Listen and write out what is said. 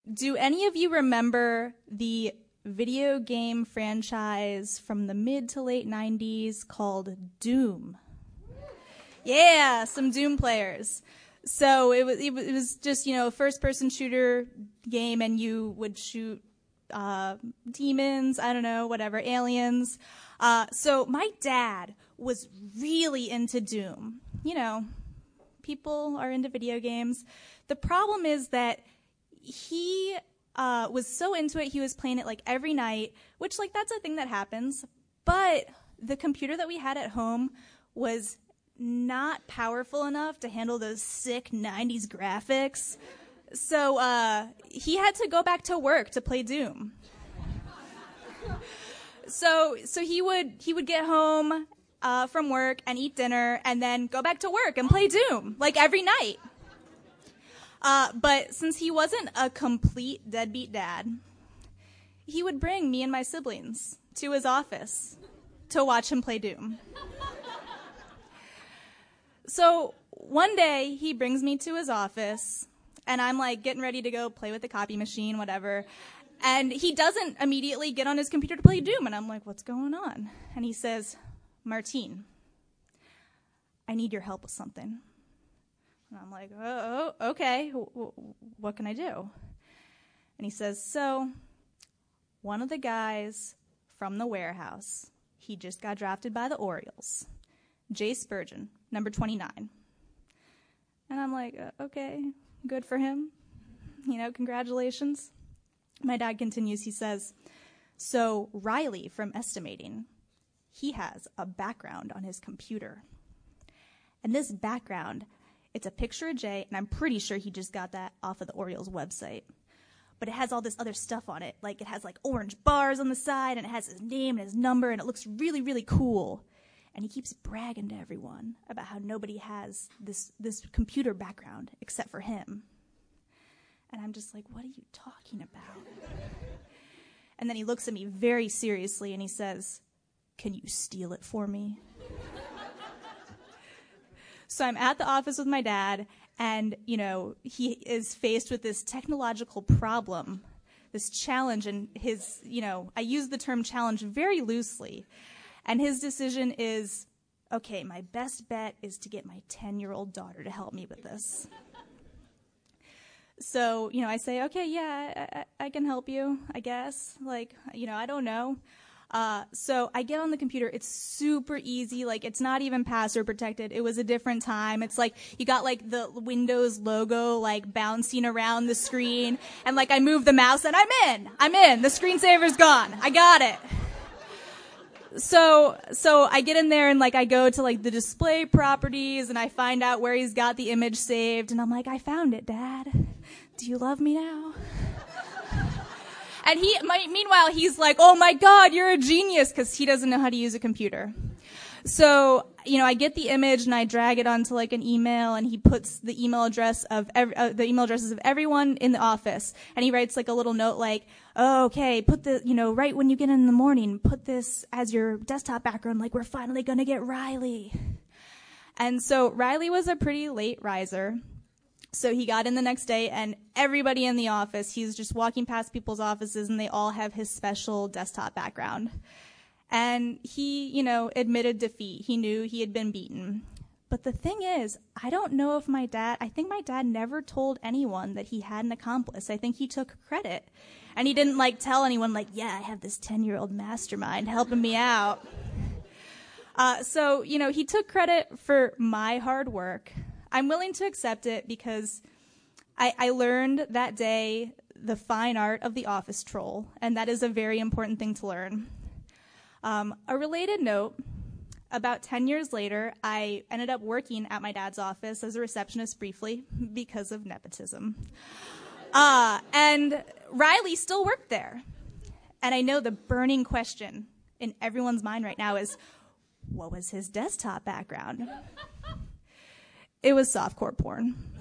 Do any of you remember the video game franchise from the mid to late 90s called Doom? Yeah, some Doom players. So it was just, a first-person shooter game, and you would shoot demons, I don't know, whatever, aliens. So my dad was really into Doom. People are into video games. The problem is that he was so into it, he was playing it like every night, which that's a thing that happens. But the computer that we had at home was not powerful enough to handle those sick 90s graphics. So he had to go back to work to play Doom. So he would get home from work and eat dinner and then go back to work and play Doom every night. But since he wasn't a complete deadbeat dad, he would bring me and my siblings to his office to watch him play Doom. So one day he brings me to his office, and I'm getting ready to go play with the copy machine, whatever. And he doesn't immediately get on his computer to play Doom. And I'm like, what's going on? And he says, Martine, I need your help with something. And I'm like, oh, okay. What can I do? And he says, so one of the guys from the warehouse, he just got drafted by the Orioles. Jay Spurgeon, number 29. And I'm like, okay, good for him. Congratulations. My dad continues, he says, so Riley from estimating, he has a background on his computer. And this background, it's a picture of Jay, and I'm pretty sure he just got that off of the Orioles website. But it has all this other stuff on it. It has orange bars on the side, and it has his name and his number, and it looks really, really cool. And he keeps bragging to everyone about how nobody has this computer background except for him. And I'm just like, what are you talking about? And then he looks at me very seriously and he says, can you steal it for me? So I'm at the office with my dad, and, he is faced with this technological problem, this challenge, and his, I use the term challenge very loosely. And his decision is, okay, my best bet is to get my 10-year-old daughter to help me with this. So, I say, okay, yeah, I can help you, I guess. I don't know. So I get on the computer. It's super easy. It's not even password protected. It was a different time. It's you got the Windows logo bouncing around the screen. And I move the mouse and I'm in. The screensaver's gone. I got it. So I get in there and I go to the display properties and I find out where he's got the image saved, and I'm like, I found it, Dad. Do you love me now? And meanwhile he's like, oh my God, you're a genius, because he doesn't know how to use a computer. So, I get the image and I drag it onto an email, and he puts the email addresses of everyone in the office, and he writes a little note oh, okay, put the, right when you get in the morning, put this as your desktop background, we're finally going to get Riley. And so Riley was a pretty late riser. So he got in the next day, and everybody in the office, he's just walking past people's offices, and they all have his special desktop background. And he, admitted defeat. He knew he had been beaten. But the thing is, I don't know if I think my dad never told anyone that he had an accomplice. I think he took credit. And he didn't tell anyone yeah, I have this 10-year-old mastermind helping me out. So, he took credit for my hard work. I'm willing to accept it because I learned that day the fine art of the office troll, and that is a very important thing to learn. A related note, about 10 years later, I ended up working at my dad's office as a receptionist briefly because of nepotism. And Riley still worked there. And I know the burning question in everyone's mind right now is, what was his desktop background? It was softcore porn.